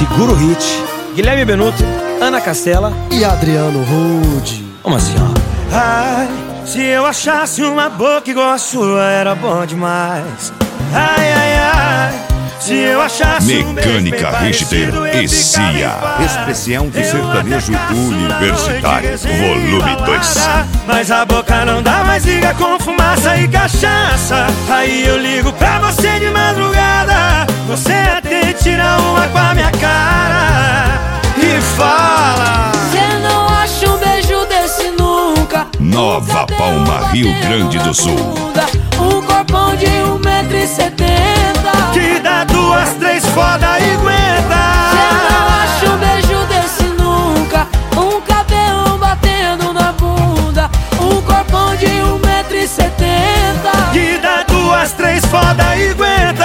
Segura o hit. Guilherme Benuto, Ana Castela e Adriano Rude. Vamos assim, ó. Ai, se eu achasse uma boca igual a sua, era bom demais. Ai, ai, ai, se eu achasse Mecânica Richter e Cia. Especial de sertanejo universitário, volume 2. Mas a boca não dá, mais liga com fumaça e cachaça. Aí eu ligo pra você de madrugada, você atende, tira uma com a minha cara e fala: cê não acha um beijo desse nunca. Nova Palma, Rio Grande do Sul. Um corpão de 1,70m que dá 2, 3 foda e aguenta. cê não acha um beijo desse nunca. Um cabelão batendo na bunda. Um corpão de 1,70m que dá 2, 3 foda e aguenta.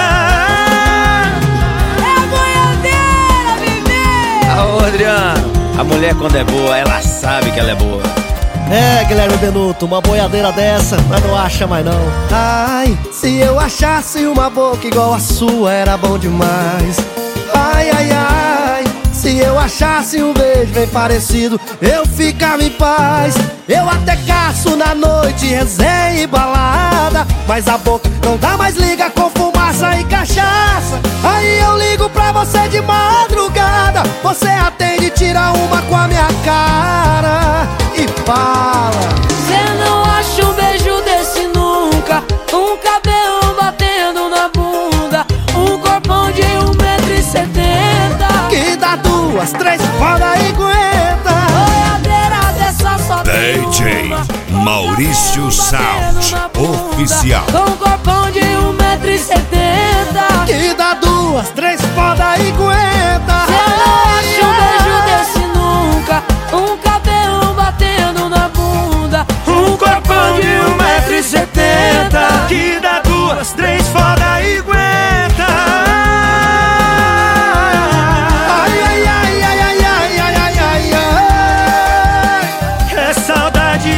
É a boiadeira, bebê. Ô Adriano, a mulher quando é boa, ela sabe que ela é boa. É, Guilherme Benuto, uma boiadeira dessa, mas não acha mais não. Ai, se eu achasse uma boca igual a sua, era bom demais. Ai, ai, ai, se eu achasse um beijo bem parecido, eu ficava em paz. Eu até caço na noite, resenha e balada, mas a boca não dá, mais liga com fumaça e cachaça. Aí eu ligo pra você de madrugada, você atende, tira uma com a minha cara e fala: cê não acha um beijo desse nunca. Um cabelo batendo na bunda. Um corpão de 1,70m que dá 2, 3 foda e aguenta. boiadeira dessa só tem DJ uma. Maurício Sound Oficial. Com um corpão de 1,70m Que dá 2, 3 foda e aguenta. cê não acha um beijo desse nunca. Um cabelo batendo na bunda. Um corpão de 1,70m que dá 2, 3 foda e aguenta. Ai, ai, ai, ai, ai, ai, ai, ai, ai, ai. É saudade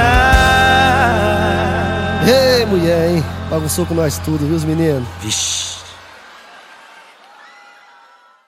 demais. Ei, mulher, hein? Bagunçou com nós tudo, viu, os meninos? Vixe.